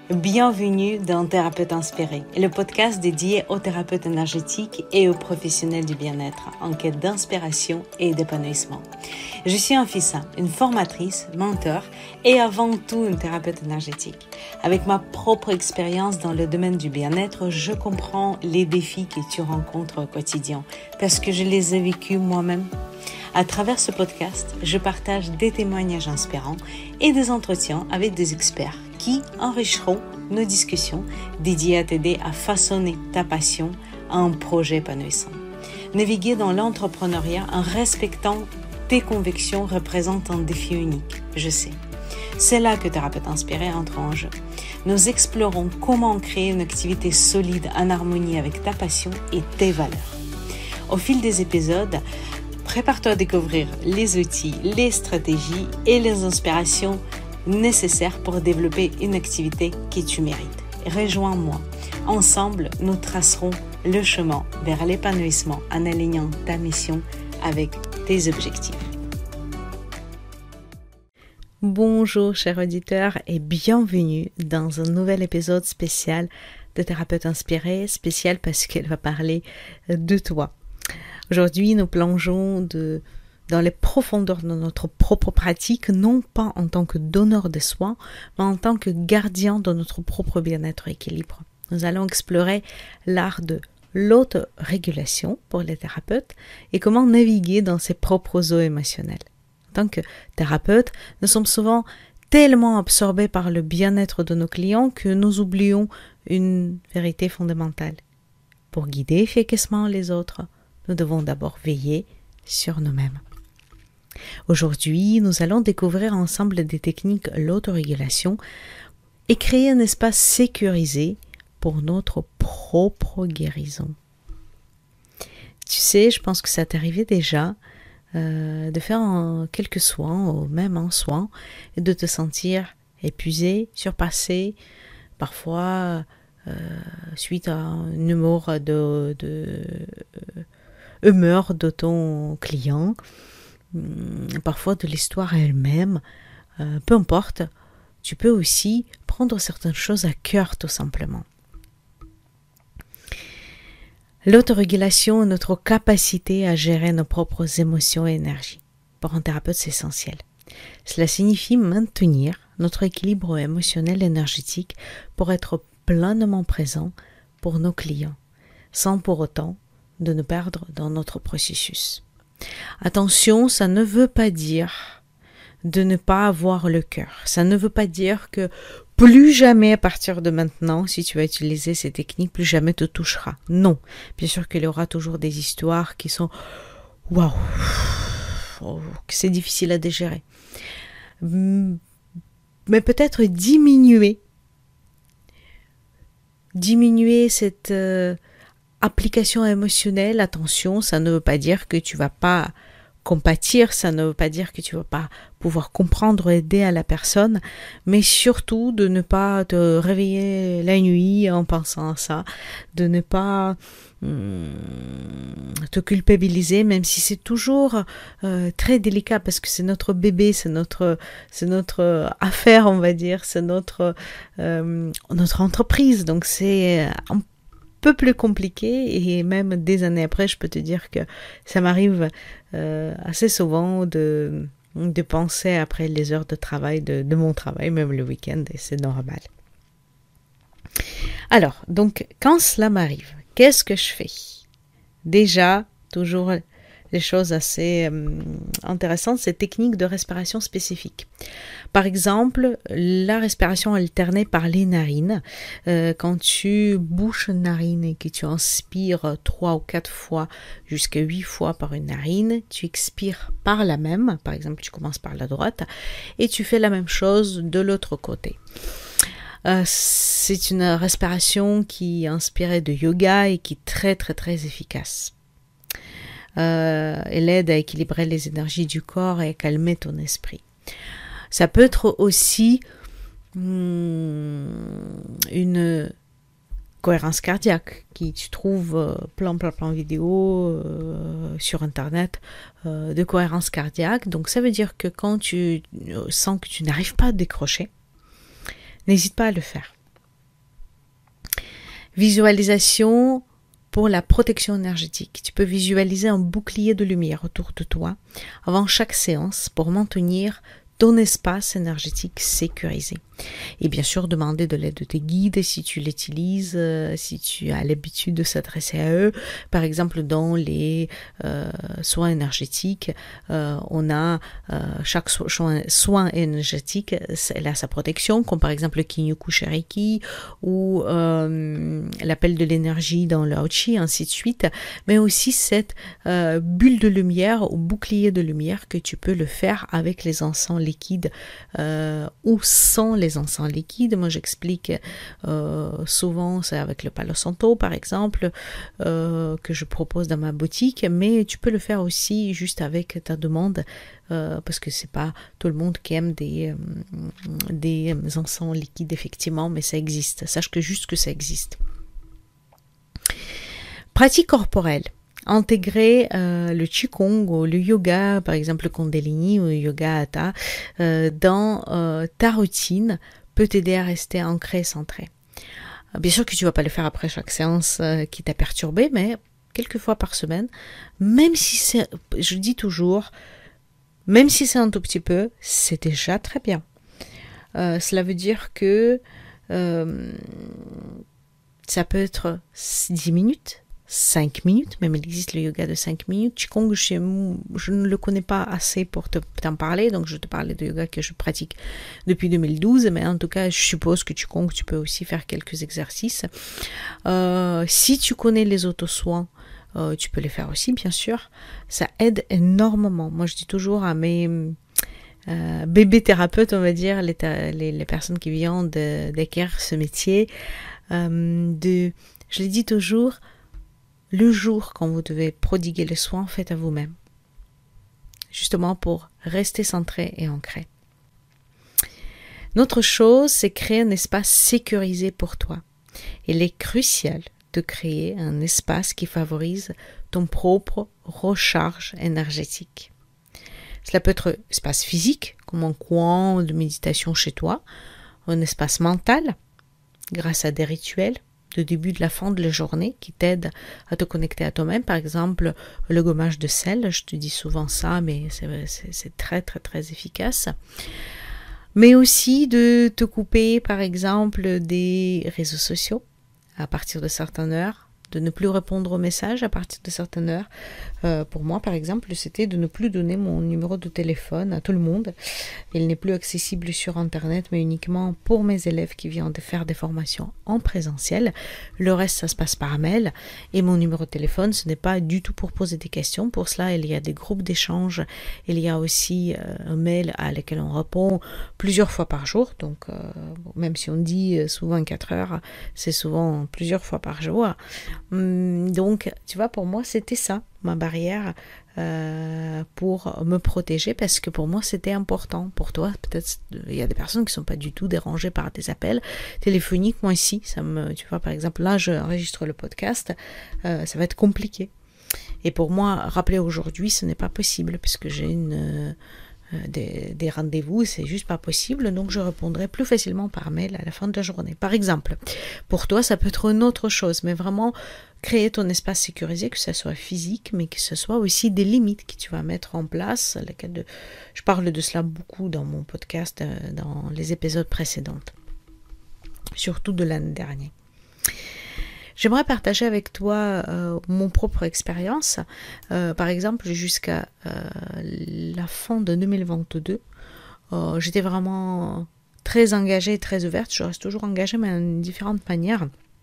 Bienvenue dans Thérapeute Inspiré, le podcast dédié aux thérapeutes énergétiques et aux professionnels du bien-être en quête d'inspiration et d'épanouissement. Je suis Anfissa, une formatrice, mentor et avant tout une thérapeute énergétique. Avec ma propre expérience dans le domaine du bien-être, je comprends les défis que tu rencontres au quotidien parce que je les ai vécus moi-même. À travers ce podcast, je partage des témoignages inspirants et des entretiens avec des experts qui enrichiront nos discussions dédiées à t'aider à façonner ta passion à un projet épanouissant. Naviguer dans l'entrepreneuriat en respectant tes convictions représente un défi unique, je sais. C'est là que Thérapeute Inspiré entre en jeu. Nous explorons comment créer une activité solide en harmonie avec ta passion et tes valeurs. Au fil des épisodes, prépare-toi à découvrir les outils, les stratégies et les inspirations nécessaires pour développer une activité que tu mérites. Rejoins-moi. Ensemble, nous tracerons le chemin vers l'épanouissement en alignant ta mission avec tes objectifs. Bonjour chers auditeurs et bienvenue dans un nouvel épisode spécial de Thérapeute Inspiré, spécial parce qu'elle va parler de toi. Aujourd'hui, nous plongeons dans les profondeurs de notre propre pratique, non pas en tant que donneur de soins, mais en tant que gardien de notre propre bien-être et équilibre. Nous allons explorer l'art de l'autorégulation pour les thérapeutes et comment naviguer dans ses propres eaux émotionnelles. En tant que thérapeute, nous sommes souvent tellement absorbés par le bien-être de nos clients que nous oublions une vérité fondamentale. Pour guider efficacement les autres, nous devons d'abord veiller sur nous-mêmes. Aujourd'hui, nous allons découvrir ensemble des techniques de l'autorégulation et créer un espace sécurisé pour notre propre guérison. Tu sais, je pense que ça t'est arrivé déjà de faire quelques soins ou même un soin et de te sentir épuisé, surpassé, parfois suite à une humeur de ton client, parfois de l'histoire elle-même, peu importe, tu peux aussi prendre certaines choses à cœur tout simplement. L'autorégulation est notre capacité à gérer nos propres émotions et énergies. Pour un thérapeute, c'est essentiel. Cela signifie maintenir notre équilibre émotionnel et énergétique pour être pleinement présent pour nos clients, sans pour autant de nous perdre dans notre processus. Attention, ça ne veut pas dire de ne pas avoir le cœur. Ça ne veut pas dire que plus jamais à partir de maintenant, si tu vas utiliser ces techniques, plus jamais te touchera. Non. Bien sûr qu'il y aura toujours des histoires qui sont waouh, que c'est difficile à digérer. Mais peut-être diminuer cette application émotionnelle. Attention, ça ne veut pas dire que tu vas pas compatir, ça ne veut pas dire que tu vas pas pouvoir comprendre et aider à la personne, mais surtout de ne pas te réveiller la nuit en pensant à ça, de ne pas te culpabiliser, même si c'est toujours très délicat parce que c'est notre bébé, c'est notre affaire, on va dire, c'est notre entreprise, donc c'est un peu plus compliqué et même des années après, je peux te dire que ça m'arrive assez souvent de penser après les heures de travail, de mon travail, même le week-end, et c'est normal. Alors, donc, quand cela m'arrive, qu'est-ce que je fais? Déjà, toujours les choses assez intéressantes, c'est techniques de respiration spécifiques. Par exemple, la respiration alternée par les narines. Quand tu bouches une narine et que tu inspires 3 ou 4 fois jusqu'à 8 fois par une narine, tu expires par la même. Par exemple, tu commences par la droite et tu fais la même chose de l'autre côté. C'est une respiration qui est inspirée de yoga et qui est très très très efficace. Elle aide à équilibrer les énergies du corps et à calmer ton esprit. Ça peut être aussi une cohérence cardiaque qui tu trouves plein de vidéos sur internet de cohérence cardiaque. Donc ça veut dire que quand tu sens que tu n'arrives pas à décrocher, n'hésite pas à le faire. Visualisation pour la protection énergétique. Tu peux visualiser un bouclier de lumière autour de toi avant chaque séance pour maintenir ton espace énergétique sécurisé. Et bien sûr, demander de l'aide de tes guides si tu l'utilises, si tu as l'habitude de s'adresser à eux. Par exemple, dans les soins énergétiques, on a chaque soin énergétique, elle a sa protection, comme par exemple le Kinyoku Shariki ou l'appel de l'énergie dans le Haochi, ainsi de suite. Mais aussi cette bulle de lumière ou bouclier de lumière que tu peux le faire avec les encens liquides ou sans les encens liquides. Moi j'explique souvent, c'est avec le Palo Santo par exemple, que je propose dans ma boutique, mais tu peux le faire aussi juste avec ta demande, parce que c'est pas tout le monde qui aime des encens liquides effectivement, mais ça existe. Sache que juste que ça existe. Pratique corporelle. Intégrer le Qigong ou le yoga, par exemple le Kundalini ou le yoga Hatha, dans ta routine peut t'aider à rester ancré et centré. Bien sûr que tu ne vas pas le faire après chaque séance qui t'a perturbé, mais quelques fois par semaine, même si c'est, je dis toujours, même si c'est un tout petit peu, c'est déjà très bien. Cela veut dire que ça peut être 10 minutes, 5 minutes, même il existe le yoga de 5 minutes. Qigong, je ne le connais pas assez pour t'en parler, donc je te parlais de yoga que je pratique depuis 2012, mais en tout cas, je suppose que Qigong, tu peux aussi faire quelques exercices. Si tu connais les autosoins, tu peux les faire aussi, bien sûr. Ça aide énormément. Moi, je dis toujours à mes bébés thérapeutes, on va dire, les personnes qui viennent d'acquérir ce métier, je les dis toujours, le jour quand vous devez prodiguer le soin, faites à vous-même. Justement pour rester centré et ancré. Une autre chose, c'est créer un espace sécurisé pour toi. Il est crucial de créer un espace qui favorise ton propre recharge énergétique. Cela peut être un espace physique, comme un coin de méditation chez toi, un espace mental, grâce à des rituels, de début de la fin de la journée qui t'aident à te connecter à toi-même. Par exemple, le gommage de sel, je te dis souvent ça, mais c'est très très très efficace. Mais aussi de te couper, par exemple, des réseaux sociaux à partir de certaines heures, de ne plus répondre aux messages à partir de certaines heures. Pour moi, par exemple, c'était de ne plus donner mon numéro de téléphone à tout le monde. Il n'est plus accessible sur Internet, mais uniquement pour mes élèves qui viennent de faire des formations en présentiel. Le reste, ça se passe par mail. Et mon numéro de téléphone, ce n'est pas du tout pour poser des questions. Pour cela, il y a des groupes d'échange. Il y a aussi un mail à lequel on répond plusieurs fois par jour. Donc, même si on dit souvent 4 heures, c'est souvent plusieurs fois par jour. Donc, tu vois, pour moi, c'était ça, ma barrière pour me protéger, parce que pour moi, c'était important. Pour toi, peut-être, il y a des personnes qui ne sont pas du tout dérangées par des appels téléphoniques. Moi, ici, tu vois, par exemple, là, je enregistre le podcast, ça va être compliqué. Et pour moi, rappeler aujourd'hui, ce n'est pas possible, puisque j'ai des rendez-vous, c'est juste pas possible, donc je répondrai plus facilement par mail à la fin de la journée. Par exemple, pour toi, ça peut être une autre chose, mais vraiment créer ton espace sécurisé, que ce soit physique, mais que ce soit aussi des limites que tu vas mettre en place. Je parle de cela beaucoup dans mon podcast, dans les épisodes précédents, surtout de l'année dernière. J'aimerais partager avec toi mon propre expérience. Par exemple, jusqu'à la fin de 2022, j'étais vraiment très engagée, très ouverte. Je reste toujours engagée, mais de différentes manières.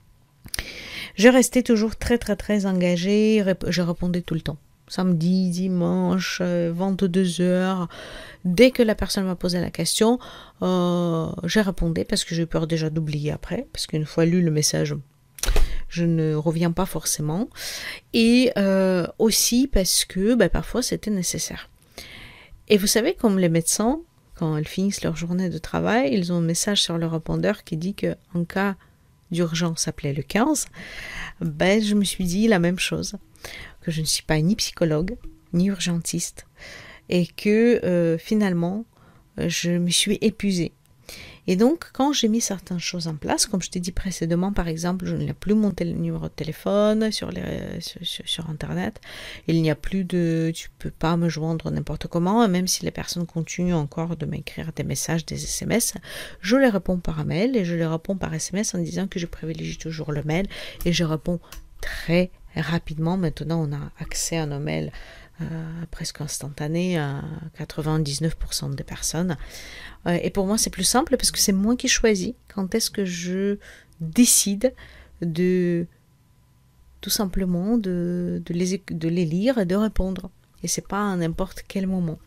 Je restais toujours très, très, très engagée. Je répondais tout le temps. Samedi, dimanche, 22 heures. Dès que la personne m'a posé la question, j'ai répondu parce que j'ai peur déjà d'oublier après. Parce qu'une fois lu le message, je ne reviens pas forcément. Et aussi parce que parfois c'était nécessaire. Et vous savez, comme les médecins, quand ils finissent leur journée de travail, ils ont un message sur le répondeur qui dit qu'en cas d'urgence, appelez le 15. Je me suis dit la même chose. Que je ne suis pas ni psychologue, ni urgentiste. Et que finalement, je me suis épuisée. Et donc, quand j'ai mis certaines choses en place, comme je t'ai dit précédemment, par exemple, je n'ai plus mon numéro de téléphone sur Internet. Il n'y a plus tu peux pas me joindre n'importe comment, même si les personnes continuent encore de m'écrire des messages, des SMS, je les réponds par mail et je les réponds par SMS en disant que je privilégie toujours le mail et je réponds très rapidement. Maintenant, on a accès à nos mails presque instantané à 99% des personnes. Et pour moi, c'est plus simple parce que c'est moi qui choisis quand est-ce que je décide de tout simplement de les lire et de répondre. Et c'est pas à n'importe quel moment.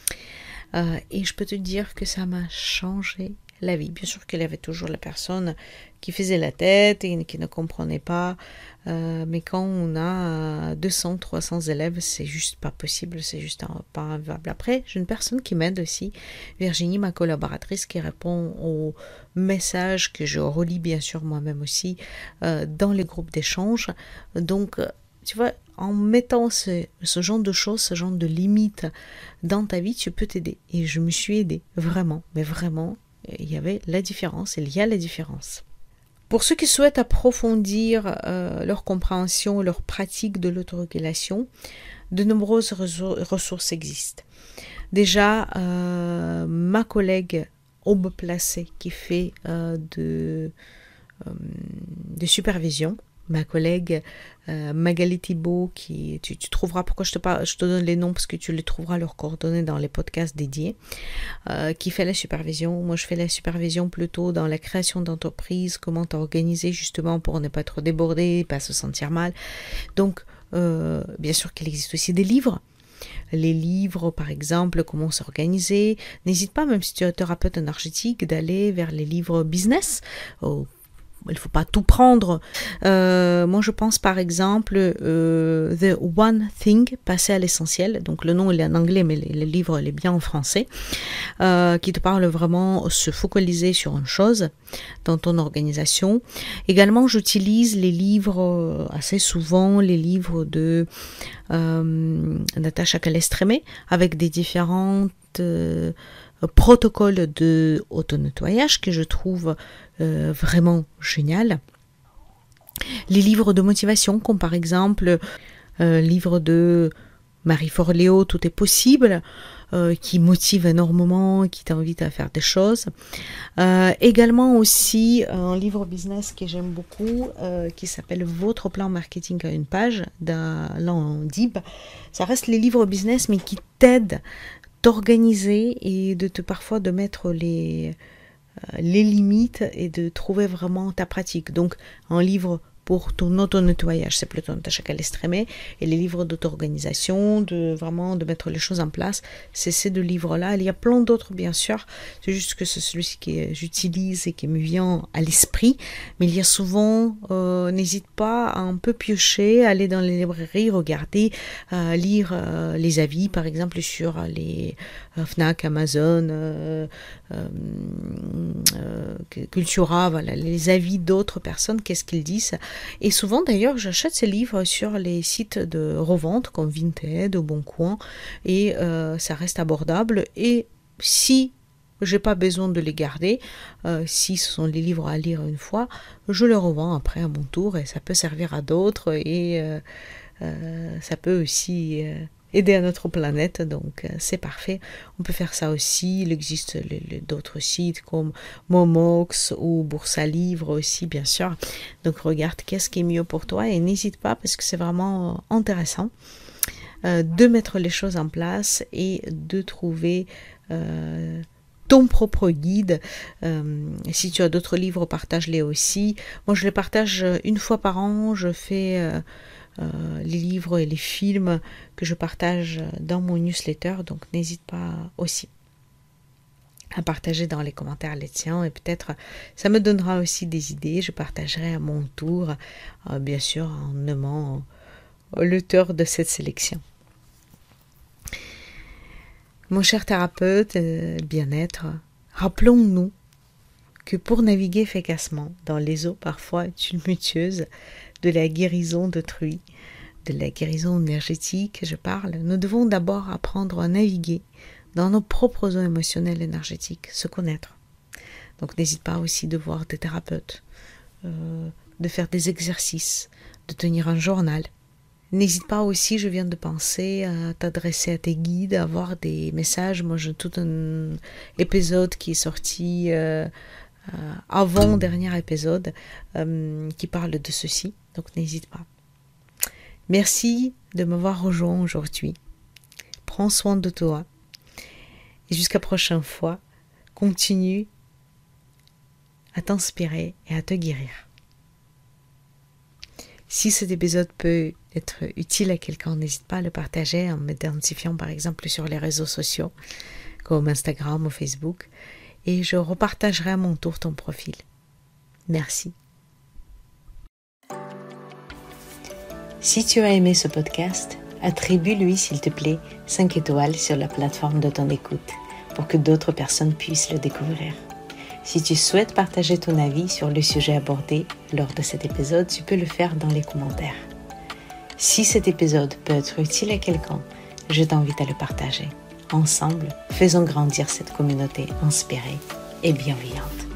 Et je peux te dire que ça m'a changé la vie. Bien sûr qu'il y avait toujours la personne qui faisait la tête et qui ne comprenait pas. Mais quand on a 200, 300 élèves, c'est juste pas possible, c'est juste pas invivable. Après, j'ai une personne qui m'aide aussi, Virginie, ma collaboratrice, qui répond aux messages que je relis bien sûr moi-même aussi dans les groupes d'échange. Donc, tu vois, en mettant ce genre de choses, ce genre de limites dans ta vie, tu peux t'aider. Et je me suis aidée, vraiment, mais vraiment, il y avait la différence, il y a la différence. Pour ceux qui souhaitent approfondir leur compréhension, leur pratique de l'autorégulation, de nombreuses ressources existent. Déjà, ma collègue Aube Placé qui fait de supervision, ma collègue Magali Thibault, tu trouveras, pourquoi je te donne les noms, parce que tu les trouveras leurs coordonnées dans les podcasts dédiés, qui fait la supervision. Moi, je fais la supervision plutôt dans la création d'entreprise, comment t'organiser justement pour ne pas être débordé, pas se sentir mal. Donc, bien sûr qu'il existe aussi des livres. Les livres, par exemple, comment s'organiser. N'hésite pas, même si tu es thérapeute énergétique, d'aller vers les livres business. Il ne faut pas tout prendre. Moi, je pense par exemple The One Thing, passer à l'essentiel. Donc, le nom il est en anglais, mais le livre il est bien en français. Qui te parle vraiment se focaliser sur une chose dans ton organisation. Également, j'utilise les livres assez souvent, les livres de Natacha Calestrémé, avec des différentes protocoles de auto-nettoyage que je trouve vraiment génial. Les livres de motivation, comme par exemple livre de Marie Forleo, Tout est possible, qui motive énormément, qui t'invite à faire des choses. Également aussi un livre business que j'aime beaucoup, qui s'appelle Votre plan marketing à une page, d'Alain Dib. Ça reste les livres business, mais qui t'aident t'organiser et parfois de mettre les limites et de trouver vraiment ta pratique. Donc, un livre pour ton auto-nettoyage, c'est plutôt Natacha Calestrémé, et les livres d'auto-organisation, de mettre les choses en place, c'est ces deux livres-là. Il y a plein d'autres, bien sûr, c'est juste que c'est celui que j'utilise et qui me vient à l'esprit, mais il y a souvent, n'hésite pas à un peu piocher, aller dans les librairies, regarder, lire les avis, par exemple, sur les Fnac, Amazon, Cultura, voilà, les avis d'autres personnes, qu'est-ce qu'ils disent. Et souvent d'ailleurs j'achète ces livres sur les sites de revente comme Vinted ou Boncoin et ça reste abordable, et si j'ai pas besoin de les garder, si ce sont les livres à lire une fois, je les revends après à mon tour et ça peut servir à d'autres et ça peut aussi aider à notre planète, donc c'est parfait. On peut faire ça aussi. Il existe d'autres sites comme Momox ou Bourse à livres aussi, bien sûr. Donc regarde qu'est-ce qui est mieux pour toi et n'hésite pas, parce que c'est vraiment intéressant de mettre les choses en place et de trouver ton propre guide. Si tu as d'autres livres, partage-les aussi. Moi, je les partage une fois par an. Je fais les livres et les films que je partage dans mon newsletter, donc n'hésite pas aussi à partager dans les commentaires les tiens, et peut-être ça me donnera aussi des idées. Je partagerai à mon tour, bien sûr en nommant l'auteur de cette sélection. Mon cher thérapeute bien-être, rappelons-nous que pour naviguer efficacement dans les eaux parfois tumultueuses de la guérison d'autrui, de la guérison énergétique, je parle, nous devons d'abord apprendre à naviguer dans nos propres eaux émotionnelles énergétiques, se connaître. Donc n'hésite pas aussi de voir des thérapeutes, de faire des exercices, de tenir un journal. N'hésite pas aussi, je viens de penser, à t'adresser à tes guides, à avoir des messages. Moi, j'ai tout un épisode qui est sorti avant dernier épisode qui parle de ceci. Donc n'hésite pas. Merci de m'avoir rejoint aujourd'hui. Prends soin de toi. Et jusqu'à la prochaine fois, continue à t'inspirer et à te guérir. Si cet épisode peut être utile à quelqu'un, n'hésite pas à le partager en m'identifiant par exemple sur les réseaux sociaux comme Instagram ou Facebook et je repartagerai à mon tour ton profil. Merci. Si tu as aimé ce podcast, attribue-lui s'il te plaît 5 étoiles sur la plateforme de ton écoute pour que d'autres personnes puissent le découvrir. Si tu souhaites partager ton avis sur le sujet abordé lors de cet épisode, tu peux le faire dans les commentaires. Si cet épisode peut être utile à quelqu'un, je t'invite à le partager. Ensemble, faisons grandir cette communauté inspirée et bienveillante.